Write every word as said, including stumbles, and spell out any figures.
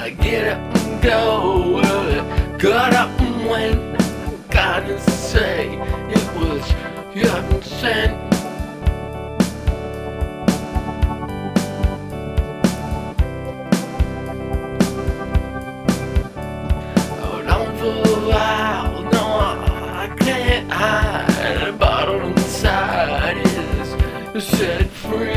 get up and go. Well, got up and went. Gotta say, it was heaven sent. Hold on for a while, no, I can't hide. The bottle inside is set free.